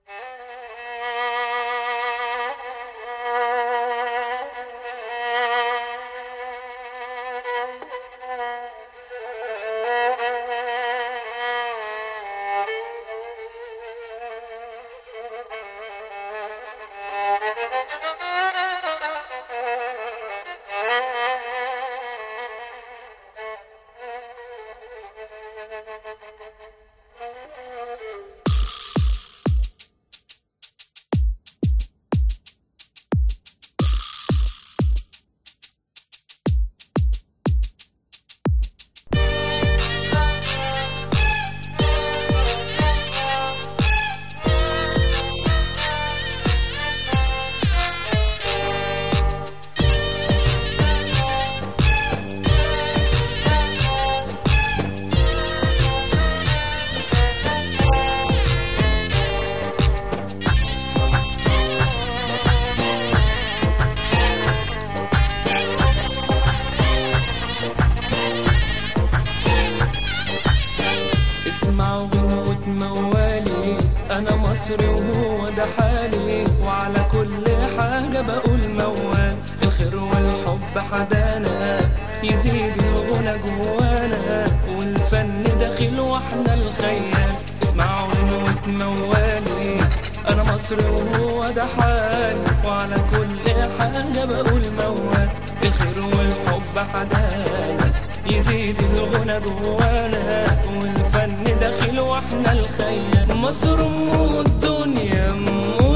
اسمعوا غنوة موالي، أنا مصري وهو ده حالي، وعلى كل حاجة بقول موال. الخير والحب حدانا، يزيد الغنى جوانا، والفن داخل واحنا الخيال. اسمعوا غنوة موالي، أنا مصري وهو ده حالي، وعلى كل حاجة بقول موال. الخير والحب حدانا، يزيد الغنى جوانا، والفن داخل واحنا الخيال. مصر ام الدنيا ام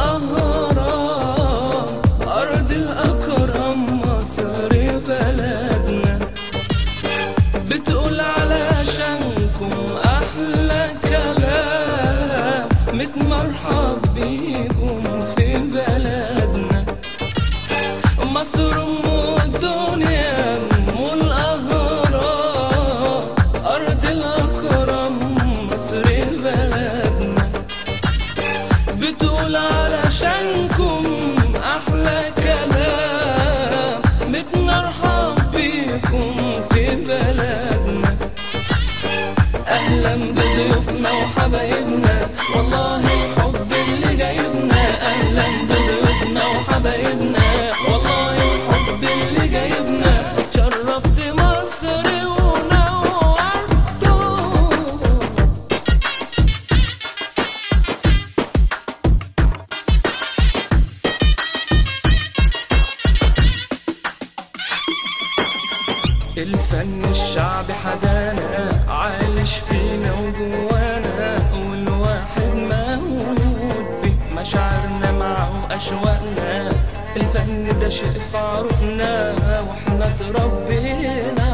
الاهرام، ارض الاكرم مصر بلدنا، بتقول علشانكم احلى كلام، متمرحب بيكم في بلدنا. مصر ام الدنيا ام الاهرام، ارض الاكرم مصر بلدنا، بتقول علشانكم احلى كلام، متمرحب بيكم في بلدنا. اهلا بضيوفنا وحبايبنا، والله الحب اللي جايبنا. اهلا بضيوفنا وحبايبنا، والله الحب اللي جايبنا. شرفت مصر ونورته، الفن الشعبي حدانا، عايش فينا وجوانا، والواحد مولود به مشاعرنا معه وأشواقنا. الفن ده شيء في عروقنا، واحنا تربينا